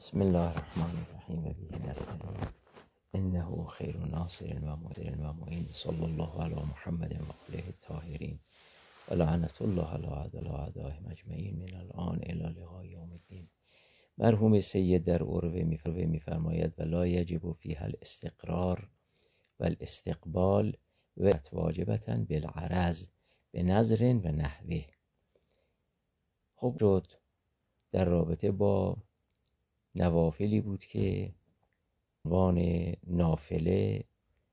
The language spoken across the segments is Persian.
بسم الله الرحمن الرحیم و به نستعین انه خیر ناصر و مدر و معین صلی الله علی محمد و آله الطاهرین و لعنت الله علی اعدائهم اجمعین من الان الی لقاء یوم الدین. مرحوم سید در عروه میفرماید و لا یجب فیها الاستقرار و الاستقبال و واجبتا بالعرض به نظر و نحوه. خب شد در رابطه با نوافلی بود که عنوان نافله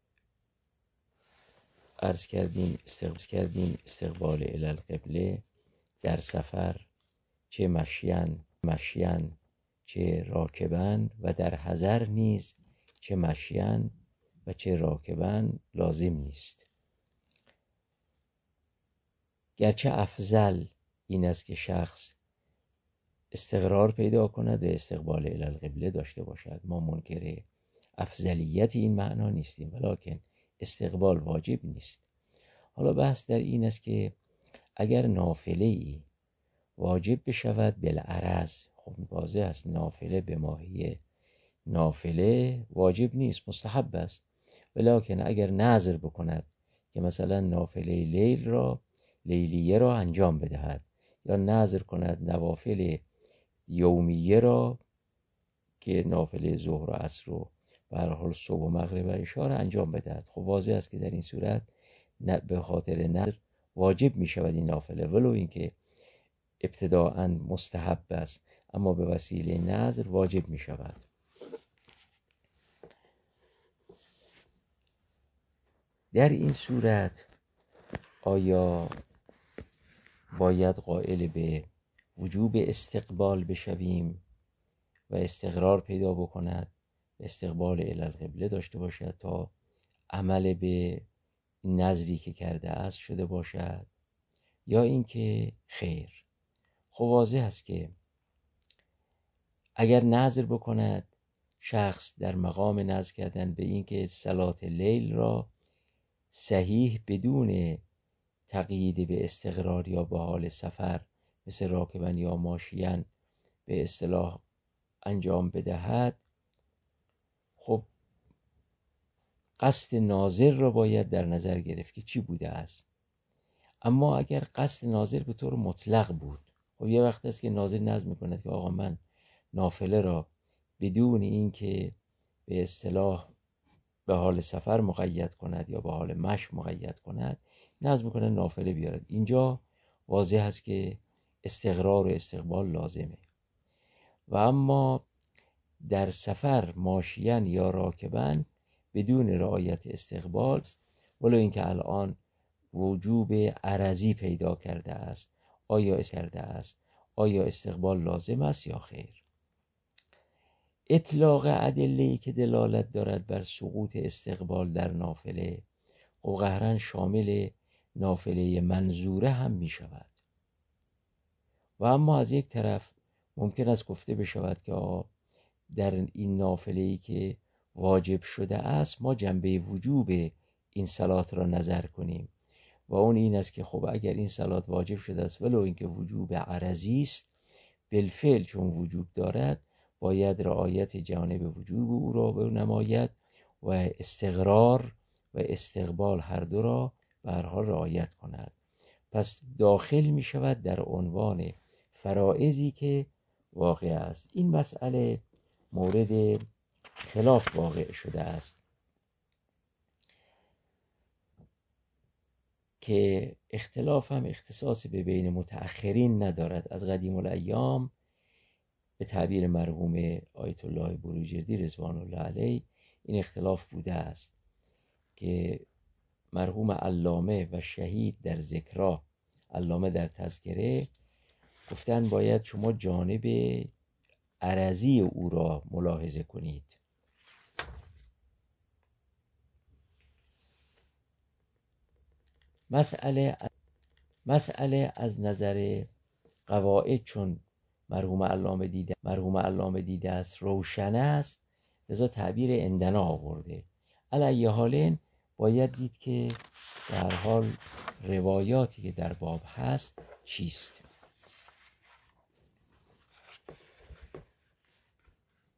عرض کردیم استقبال الی القبله در سفر، چه مشیان چه راکبن، و در حضر نیز چه مشیان و چه راکبن لازم نیست. گرچه افضل این است که شخص استقرار پیدا کند و استقبال الی القبله داشته باشد. ما منکر افضلیت این معنا نیستیم، ولکن استقبال واجب نیست. حالا بحث در این است که اگر نافله ای واجب بشود بالعرض، خب واضح است نافله به ماهی نافله واجب نیست، مستحب است. ولکن اگر نذر بکند که مثلا نافله لیلیه را انجام بدهد، یا نذر کند نوافل یومیه را که نافله ظهر و عصر و به هر حال صبح و مغرب و عشا را انجام بدهد، خب واضح است که در این صورت به خاطر نذر واجب می شود این نافله، ولو اینکه ابتداءً مستحب است، اما به وسیله نذر واجب می شود. در این صورت آیا باید قائل به وجوب استقبال بشویم و استقرار پیدا بکند، استقبال الی القبله داشته باشد تا عمل به نذری که کرده است شده باشد، یا اینکه خیر؟ خب واضح است که اگر نذر بکند شخص در مقام نذر کردن به اینکه صلات لیل را صحیح بدون تقیید به استقرار یا به حال سفر مثل راکبن یا ماشیان به اصطلاح انجام بدهد، خب قصد ناظر را باید در نظر گرفت که چی بوده است. اما اگر قصد ناظر به طور مطلق بود، خب یه وقت است که ناظر نذر میکند که آقا من نافله را بدون اینکه به اصطلاح به حال سفر مقید کند یا به حال مشی مقید کند نذر میکنه نافله بیارد، اینجا واضح است که استقرار و استقبال لازمه. و اما در سفر ماشیان یا راکبن بدون رعایت استقبال، ولو اینکه الان وجوب عرضی پیدا کرده است، آیا استقبال لازم است یا خیر؟ اطلاق ادله‌ای که دلالت دارد بر سقوط استقبال در نافله و قهرن شامل نافله منظوره هم می شود. و اما از یک طرف ممکن است گفته بشود که در این نافله‌ای که واجب شده است ما جنبه وجوب این صلات را نظر کنیم، و اون این است که خب اگر این صلات واجب شده است ولو اینکه وجوب عرضی است، بالفعل چون وجوب دارد باید رعایت جانب وجوب او را بنماید و استقرار و استقبال هر دو را به هر حال رعایت کند. پس داخل می شود در عنوان فرائضی که واقع است. این مسئله مورد خلاف واقع شده است که اختلاف هم اختصاص به بین متأخرین ندارد. از قدیم الایام به تعبیر مرحوم آیت الله بروجردی رضوان الله علیه این اختلاف بوده است که مرحوم علامه و شهید در ذکرا، علامه در تذکره، گفتن باید شما جانب عرضی او را ملاحظه کنید. مسئله از نظر قواعد چون مرحوم علامه دیده است روشن است، لذا تعبیر عندنا آورده. علی حال باید دید که در حال روایاتی که در باب هست چیست.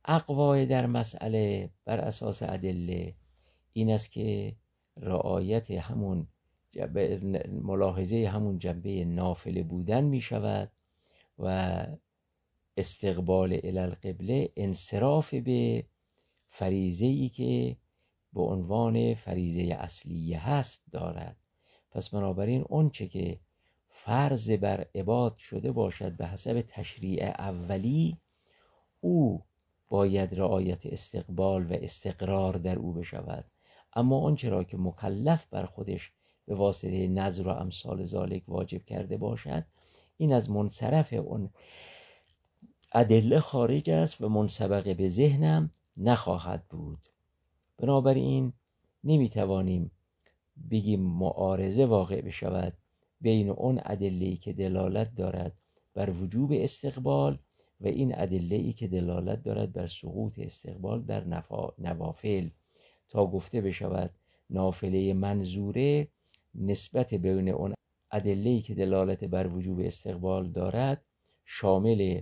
اقوای در مسئله بر اساس ادله این است که رعایت همون ملاحظه همون جنبه نافله بودن می شود و استقبال الالقبله انصراف به فریضه‌ای که به عنوان فریضه اصلیه هست دارد. پس بنابراین اون چه که فرض بر عباد شده باشد به حسب تشریع اولی، او باید رعایت استقبال و استقرار در او بشود. اما اون چرا که مکلف بر خودش به واسطه نذر و امثال ذالک واجب کرده باشد، این از منصرف اون ادله خارج است و منسبق به ذهنم نخواهد بود. بنابراین نمیتوانیم بگیم معارضه واقع بشود بین اون ادله‌ای که دلالت دارد بر وجوب استقبال و این ادله‌ای که دلالت دارد بر سقوط استقبال در نوافل، تا گفته بشود نافله منظوره نسبت بین اون ادله‌ای که دلالت بر وجوب استقبال دارد شامل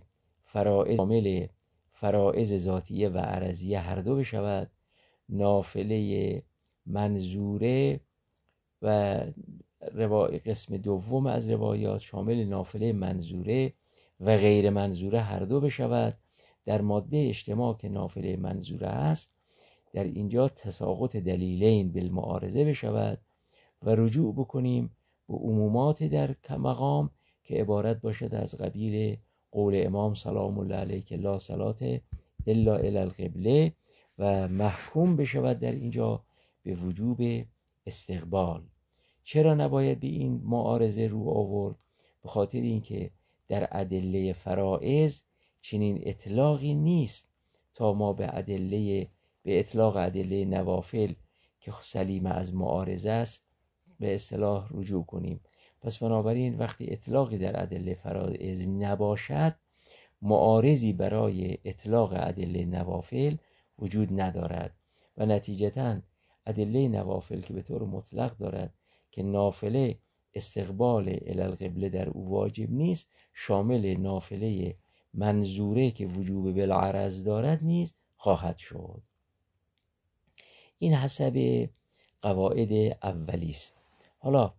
فرائض ذاتیه و عرضیه هر دو بشود. نافله منظوره و قسم دوم از روایات شامل نافله منظوره و غیر منظوره هر دو بشود. در ماده اجتماع که نافله منظوره است، در اینجا تساقط دلیلین بالمعارضه بشود و رجوع بکنیم به عمومات در مقام که عبارت باشد از قبیل قول امام سلام الله علیه که لا صلاة الا الی القبله و محکوم بشود در اینجا به وجوب استقبال. چرا نباید به این معارضه رو آورد؟ به خاطر اینکه در ادله فرائض چنین اطلاقی نیست تا ما به اطلاق ادله نوافل که سلیمه از معارضه است به اصطلاح رجوع کنیم. پس بنابراین وقتی اطلاقی در ادله فرائض نباشد، معارضی برای اطلاق ادله نوافل وجود ندارد و نتیجتاً ادله نوافل که به طور مطلق دارد که نافله استقبال الالقبله در او واجب نیست، شامل نافله منظوره که وجوب بالعرض دارد نیز خواهد شد. این حسب قواعد اولی است. حالا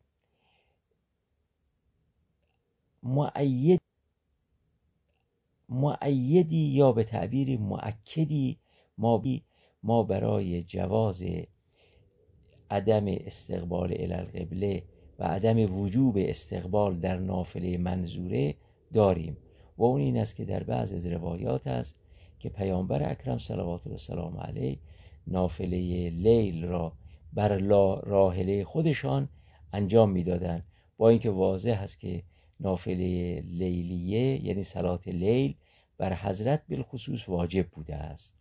مؤیدی یا به تعبیر مؤکدی ما برای جواز عدم استقبال الالقبله و عدم وجوب استقبال در نافله منظوره داریم و اون این است که در بعض از روایات است که پیامبر اکرم صلوات الله سلام علیه نافله لیل را بر راحله خودشان انجام میدادند، با اینکه واضح است که نافله لیلیه یعنی صلات لیل بر حضرت بالخصوص واجب بوده است.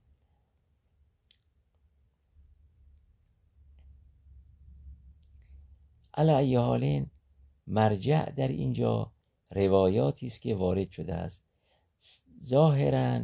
علی ای حال مرجع در اینجا روایاتی است که وارد شده است. ظاهراً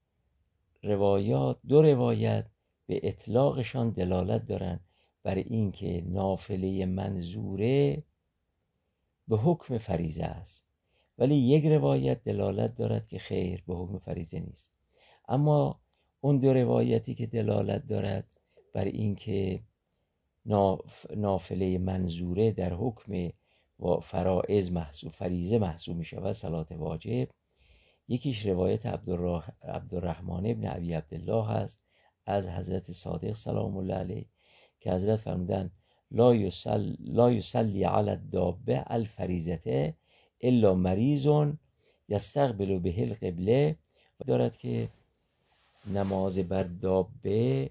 دو روایت به اطلاقشان دلالت دارند بر اینکه نافله منظوره به حکم فریضه است، ولی یک روایت دلالت دارد که خیر به حکم فریضه نیست. اما اون دو روایتی که دلالت دارد بر اینکه نافله منظوره در حکم و فرائض محسوب فریضه محسوب می شود، صلات واجب، یکیش روایت عبدالرحمن ابن ابی عبدالله هست از حضرت صادق سلام الله علیه که حضرت فرمودن لا یصلی علی الدابه الفریضه الا مریض یستقبل به القبله، و دارد که نماز بر دابه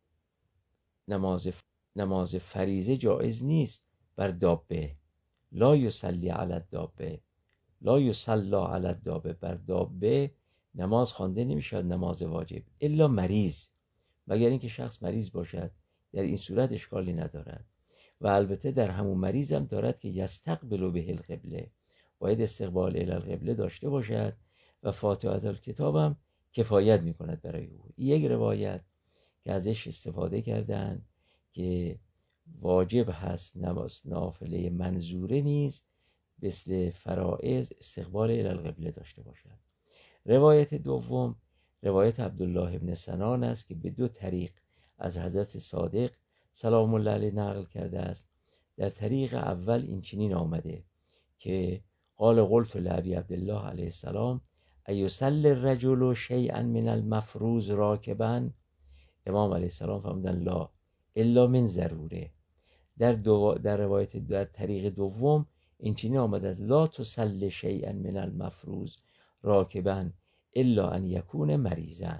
نماز فریضه جایز نیست بر دابه. لا یصلی علی الدابه، لا یصلی علی الدابه، بر دابه نماز خوانده نمیشود نماز واجب الا مریض، مگر اینکه شخص مریض باشد، در این صورت اشکالی ندارد. و البته در همون مریض هم دارد که یستقبل به القبله، باید استقبال الی القبله داشته باشد و فاتحه الکتاب هم کفایت میکند برای او. یک روایت که ازش استفاده کردن که واجب هست نماز نافله منظوره نیز مثل فرائض استقبال الی القبله داشته باشد. روایت دوم روایت عبدالله ابن سنان است که به 2 طریق از حضرت صادق سلام الله علیه نقل کرده است. در طریق اول این چنین آمده که قلت لابی عبدالله علیه السلام ایصلی الرجل شیئا من المفروض راکبا. امام علیه السلام فرمودند لا الا من ضروره. در روایت در طریق دوم این چنین آمده است لا تصلی شیئا من المفروض راکبا الا ان یکون مریضا.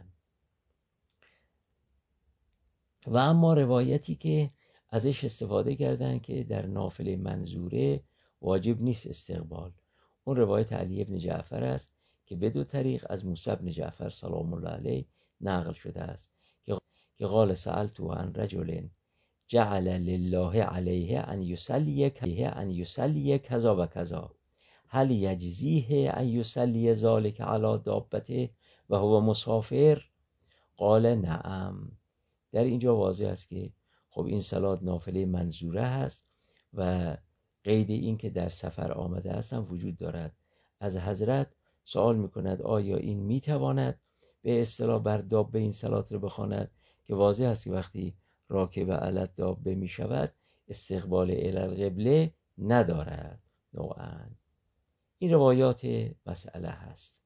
و اما روایتی که ازش استفاده کردن که در نافله منظوره واجب نیست استقبال، اون روایت علی ابن جعفر است که به 2 طریق از موسی ابن جعفر سلام الله علیه نقل شده است که قال سألت عن رجل جعل لله علیه ان یصلی کذا و کذا هل یجزیه ان یصلی ذلک علی دابته و هو مسافر؟ قال نعم. در اینجا واضح است که خب این صلات نافله منظوره هست و قید این که در سفر آمده است هم وجود دارد. از حضرت سوال میکند آیا این میتواند به اصطلاح بر دابه این صلات رو بخواند، که واضح است که وقتی راکب علی دابه میشود استقبال الی القبله ندارد نوعا. این روایات مسئله هست.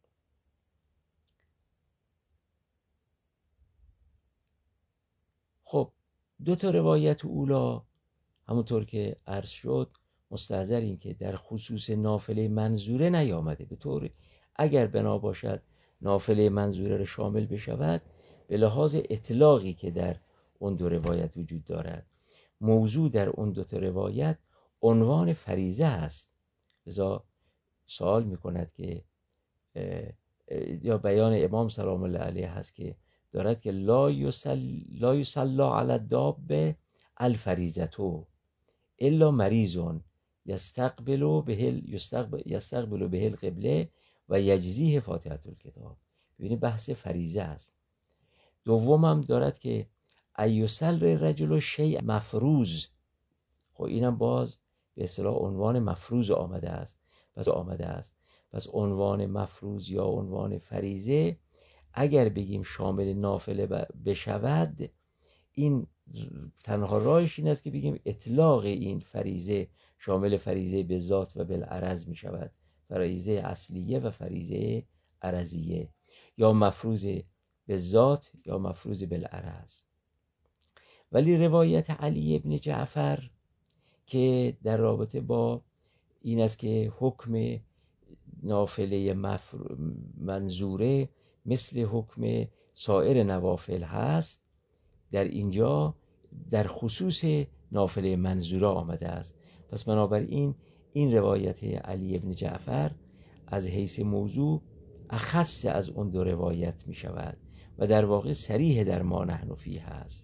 خب 2 تا روایت اولا همونطور که عرض شد مستحضر این که در خصوص نافله منظوره نیامده، به طور اگر بنا باشد نافله منظوره را شامل بشود به لحاظ اطلاقی که در اون 2 روایت وجود دارد. موضوع در اون 2 تا روایت عنوان فریضه است، لذا سوال میکند که یا بیان امام سلام الله علیه هست که دارد که لا یصلی علی الدابه الفریضه الا مریض یستقبل به القبله و یجزیه فاتحه الکتاب. ببینید بحث فریضه است. دومم دارد که ایصل رجل شیء مفروض، خب اینم باز به اصطلاح عنوان مفروض آمده است. پس عنوان مفروض یا عنوان فریضه اگر بگیم شامل نافله بشود، این تنها راهش این است که بگیم اطلاق این فریضه شامل فریضه به ذات و بالعرض می شود، فریضه اصلیه و فریضه عرضیه، یا مفروض به ذات یا مفروض بالعرض. ولی روایت علی ابن جعفر که در رابطه با این است که حکم نافله منظوره مثل حکم سایر نوافل هست، در اینجا در خصوص نافله منظوره آمده است. پس بنابراین این روایت علی ابن جعفر از حیث موضوع اخص از اون 2 روایت می شود و در واقع صریح در ما نحن فیه هست.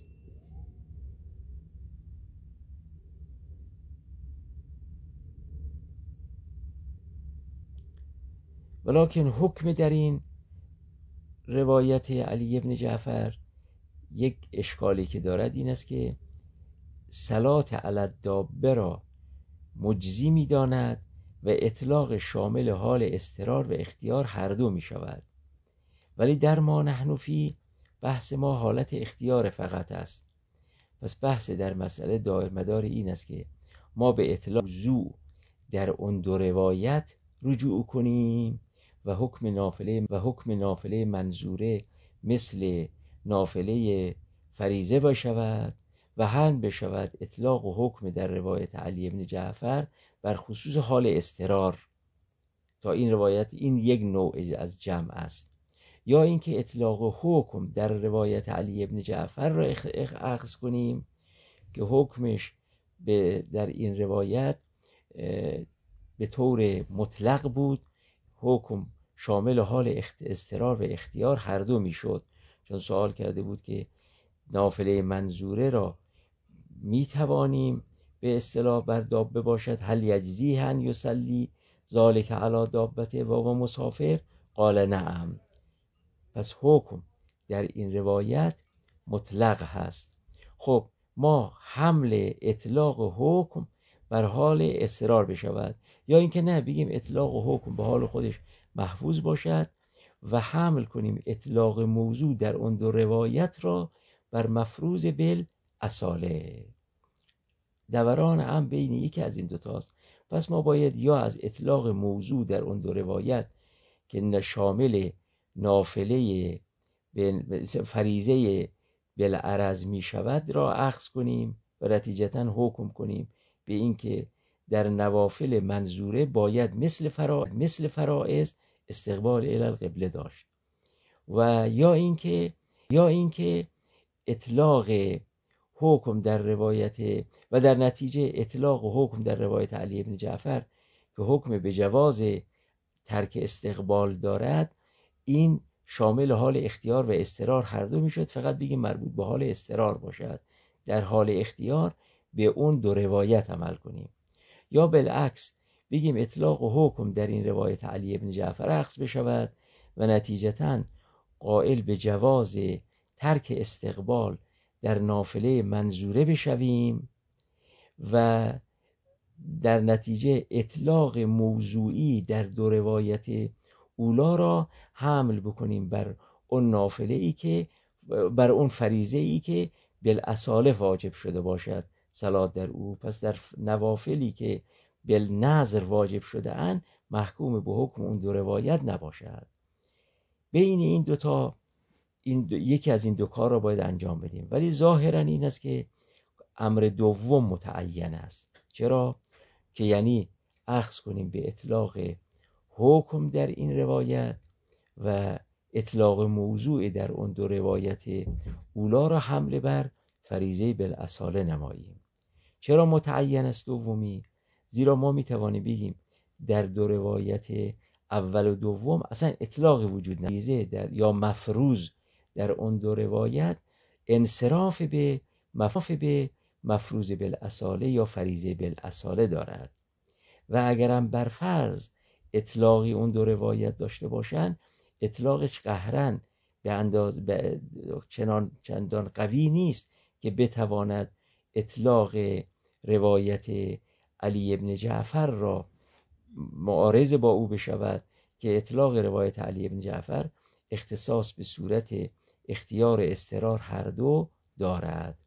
ولکن حکم در این روایت علی ابن جعفر یک اشکالی که دارد این است که صلات علی الدابه را مجزی می داند و اطلاق شامل حال اضطرار و اختیار هر 2 می شود. ولی در ما نحن فی بحث ما حالت اختیار فقط است. پس بحث در مسئله دایر مدار این است که ما به اطلاق موضوع در اون 2 روایت رجوع کنیم و حکم نافله منظوره مثل نافله فریضه باشد و هم بشود اطلاق و حکم در روایت علی ابن جعفر بر خصوص حال اضطرار. تا این روایت این یک نوع از جمع است. یا اینکه اطلاق و حکم در روایت علی ابن جعفر را اخذ کنیم که حکمش در این روایت به طور مطلق بود، حکم شامل حال اضطرار و اختیار هر 2 میشد. چون سوال کرده بود که نافله منظوره را می توانیم به اصطلاح بر دابه باشد هل یجزیه ان یصلی ذلک علی دابته و هو مسافر؟ قال نعم. پس حکم در این روایت مطلق هست. خب ما حمل اطلاق حکم بر حال اضطرار بشود، یا اینکه نه بگیم اطلاق حکم به حال خودش محفوظ باشد و حمل کنیم اطلاق موضوع در اون دو روایت را بر مفروض بالاصاله. دوران هم بین یکی از این دوتاست. پس ما باید یا از اطلاق موضوع در اون دو روایت که شامل نافله فریضه بالعرض می شود را اخذ کنیم و نتیجتاً حکم کنیم به اینکه در نوافل منظوره باید مثل فرائض استقبال الی القبله داشت، و یا اینکه اطلاق حکم در روایت و در نتیجه اطلاق حکم در روایت علی بن جعفر که حکم به جواز ترک استقبال دارد، این شامل حال اختیار و اضطرار هر دو میشد، فقط بگیم مربوط به حال اضطرار باشد، در حال اختیار به اون دو روایت عمل کنیم. یا بالعکس بگیم اطلاق و حکم در این روایت علی بن جعفر اخذ بشود و نتیجتاً قائل به جواز ترک استقبال در نافله منظوره بشویم و در نتیجه اطلاق موضوعی در دو روایت اولا را حمل بکنیم بر اون نافله ای که بر اون فریضه ای که بالاصاله واجب شده باشد صلات در او. پس در نوافلی که بالنظر واجب شده اند محکوم به حکم اون دو روایت نباشد. بین این دوتا یکی از این دو کار را باید انجام بدیم، ولی ظاهرا این است که امر دوم متعین است. چرا؟ که یعنی اخذ کنیم به اطلاق حکم در این روایت و اطلاق موضوع در اون دو روایت اولا را حمل بر فریضه بالاصاله نماییم. چرا متعین است دومی؟ زیرا ما میتوانیم بگیم در دو روایت اول و دوم اصلا اطلاق وجود نداره یا مفروض در اون دو روایت انصراف به مفروض بالاصاله یا فریضه بالاصاله دارد، و اگرم بر فرض اطلاقی اون دو روایت داشته باشند اطلاقش قهرن به چندان قوی نیست که بتواند اطلاق روایت علی ابن جعفر را معارض با او بشود، که اطلاق روایت علی ابن جعفر اختصاص به صورت اختیار اضطرار هر دو دارد.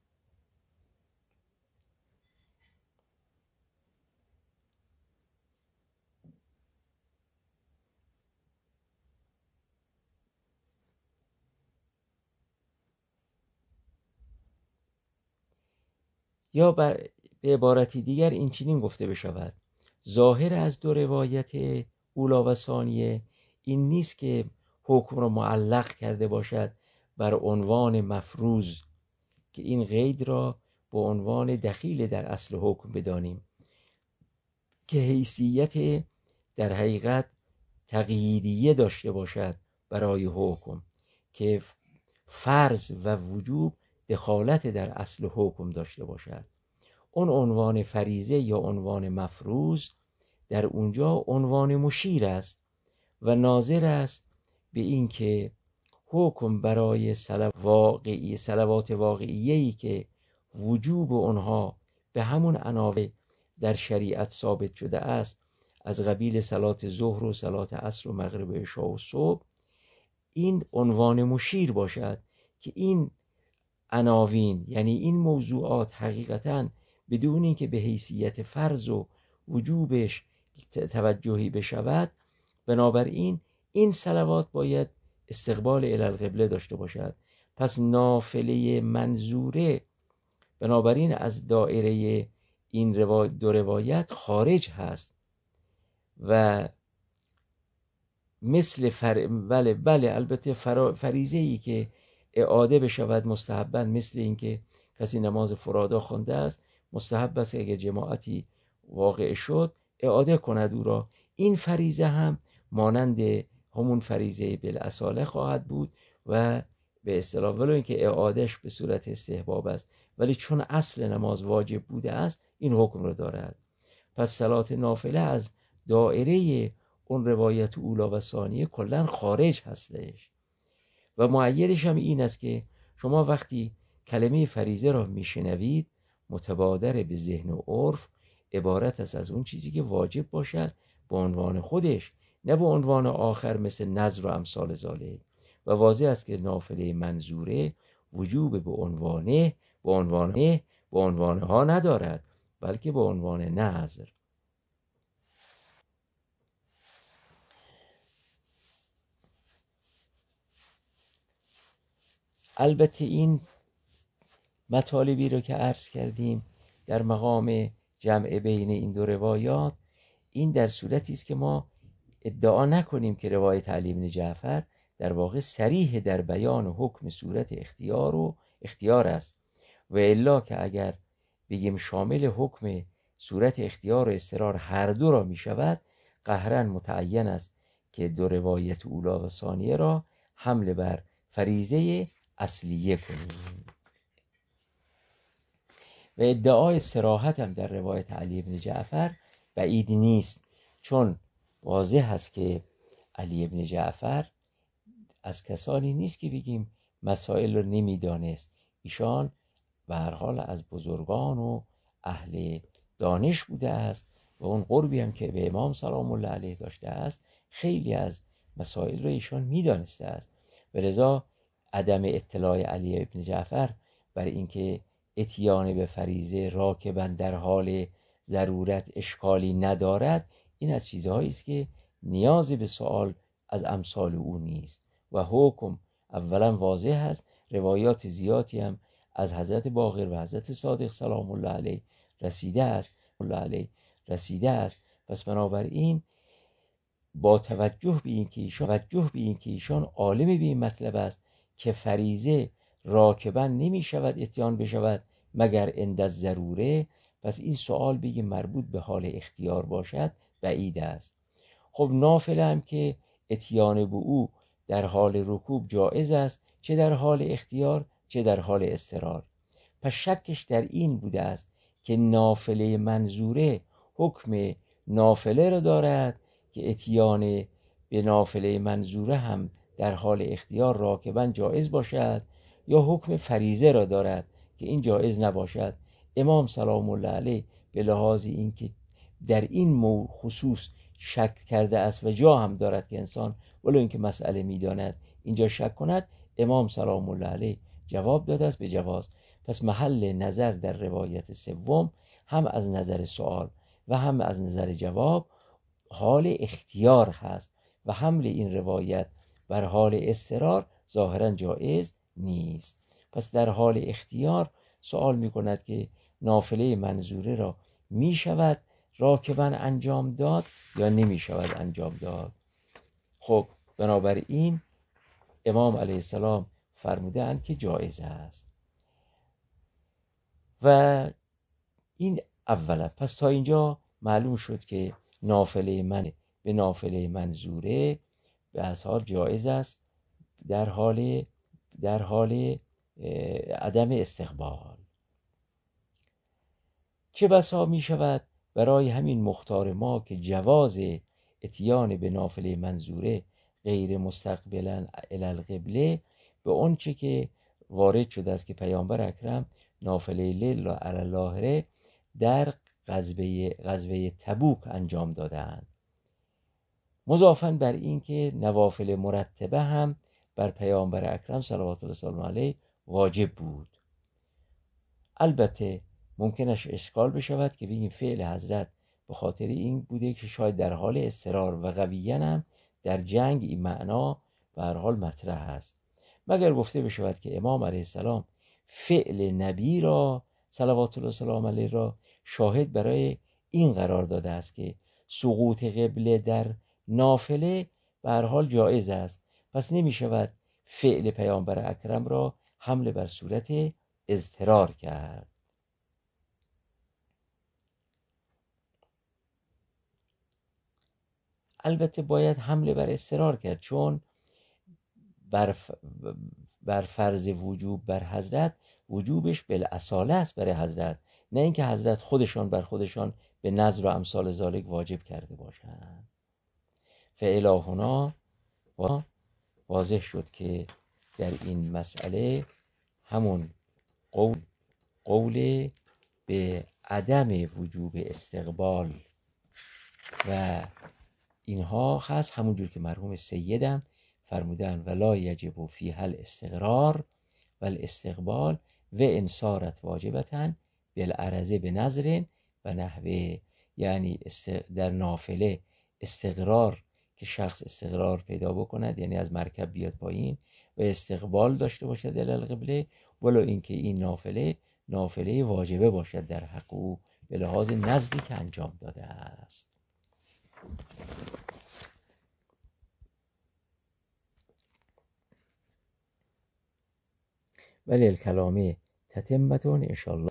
یا به عبارتی دیگر این چنین گفته بشود: ظاهر از دو روایت اولا و ثانیه این نیست که حکم را معلق کرده باشد بر عنوان مفروض، که این قید را به عنوان دخیل در اصل حکم بدانیم، که حیثیت در حقیقت تقییدیه داشته باشد برای حکم، که فرض و وجوب دخالت در اصل حکم داشته باشد. اون عنوان فریضه یا عنوان مفروض در اونجا عنوان مشیر است و ناظر است به این که حکم برای صلوات واقعیه‌ای که وجوب اونها به همون عناوین در شریعت ثابت شده است، از قبیل صلات ظهر و صلات عصر و مغرب و عشاء و صبح، این عنوان مشیر باشد که این عناوین یعنی این موضوعات حقیقتاً بدون اینکه به حیثیت فرض و وجوبش توجهی بشود، بنابراین این صلوات باید استقبال الی القبله داشته باشد. پس نافله منظوره بنابراین از دایره این دو روایت خارج هست و مثل بله البته فریضه ای که اعاده بشود مستحباً، مثل اینکه کسی نماز فرادا خوانده است مستحب است اگر جماعتی واقع شد اعاده کند او را. این فریضه هم مانند همون فریضه بالاصاله خواهد بود و به اصطلاح ولو اینکه اعادهش به صورت استحباب است، ولی چون اصل نماز واجب بوده است این حکم را دارد. پس صلات نافله از دایره اون روایت اولا و ثانیه کلن خارج هستش. و مؤیدش هم این است که شما وقتی کلمه فریضه را میشنوید متبادر به ذهن و عرف عبارت است از اون چیزی که واجب باشد به عنوان خودش، نه به عنوان آخر مثل نذر و امثال ذالک. و واضح است که نافله منظوره وجوب به عنوانه ها ندارد، بلکه به عنوان نذر. البته این مطالبی رو که عرض کردیم در مقام جمع بین این دو روایات، این در صورتی است که ما ادعا نکنیم که روایت علی بن جعفر در واقع صریح در بیان حکم صورت اختیار است، و الا که اگر بگیم شامل حکم صورت اختیار و اضطرار هر دو را می شود، قهرا متعین است که دو روایت اولا و ثانیه را حمل بر فریضه اصلیه کنیم. و ادعای صراحت هم در روایت علی بن جعفر بعید نیست، چون واضح است که علی بن جعفر از کسانی نیست که بگیم مسائل رو نمیدانست. ایشان به هر حال از بزرگان و اهل دانش بوده است و اون قربی هم که به امام سلام الله علیه داشته است، خیلی از مسائل رو ایشان میدانسته است. و لذا عدم اطلاع علی بن جعفر بر اینکه اتیان به فریضه راکباً در حال ضرورت اشکالی ندارد، این از چیزهایی است که نیاز به سوال از امثال او نیست. و حکم اولا واضح است، روایات زیادی هم از حضرت باقر و حضرت صادق سلام الله علیه رسیده است. پس بنابراین با توجه به اینکه ایشان عالم به این مطلب است که فریضه راکباً نمی شود اتیان بشود مگر عند ضروره، پس این سوال بگی مربوط به حال اختیار باشد بعید است. خب نافله هم که اتیان به او در حال رکوب جایز است، چه در حال اختیار چه در حال اضطرار. پس شکش در این بوده است که نافله منظوره حکم نافله را دارد که اتیان به نافله منظوره هم در حال اختیار راکباً جایز باشد، یا حکم فریضه را دارد که این جایز نباشد. امام سلام الله علیه به لحاظ اینکه در این خصوص شک کرده است و جا هم دارد که انسان ولو اینکه مسئله میداند اینجا شک کند، امام سلام الله علیه جواب داده است به جواز. پس محل نظر در روایت سوم هم از نظر سوال و هم از نظر جواب حال اختیار هست و حمل این روایت بر حال اضطرار ظاهرا جایز نیست. پس در حال اختیار سوال می کند که نافله منظوره را می شود راکباً انجام داد یا نمی شود انجام داد. خب بنابراین امام علیه السلام فرموده اند که جایز است. و این اولا. پس تا اینجا معلوم شد که نافله به نافله منظوره به اصحاب جایز است در حال عدم استقبال. چه بسا می شود برای همین مختار ما که جواز اتیان به نافله منظوره غیر مستقبلا الی القبله به اون چه که وارد شده است که پیامبر اکرم نافله لیل را علی لاهره در غزوه تبوک انجام دادند، مضافاً بر این که نوافل مرتبه هم بر پیامبر اکرم صلوات الله وسلم علیه واجب بود. البته ممکنش اشکال بشود که بگیم فعل حضرت به خاطر این بوده که شاید در حال اضطرار و قویاً هم در جنگ این معنا به هر حال مطرح است، مگر گفته بشود که امام علیه السلام فعل نبی را صلوات الله وسلم علیه را شاهد برای این قرار داده است که سقوط قبله در نافله به هر حال جایز است. پس نمی شود فعل پیامبر اکرم را حمل بر صورت اضطرار کرد. البته باید حمله بر اضطرار کرد، چون بر فرض وجوب بر حضرت وجوبش بالاصاله است برای حضرت، نه اینکه حضرت خودشان بر خودشان به نذر و امثال ذالک واجب کرده باشند. فالهنا واضح شد که در این مسئله همون قول به عدم وجوب استقبال و اینها هست، همونجور که مرحوم سیدم فرمودن ولا یجب فیها الاستقرار و الاستقبال و انصارت واجبتاً بالعرضه به نظر و نحوه. یعنی در نافله استقرار که شخص استقرار پیدا بکند، یعنی از مرکب بیاد پایین و استقبال داشته باشد الی القبله، ولو اینکه این نافله واجبه باشد در حق او به لحاظ نظری که انجام داده است. ولی الکلام تتمتون انشاءالله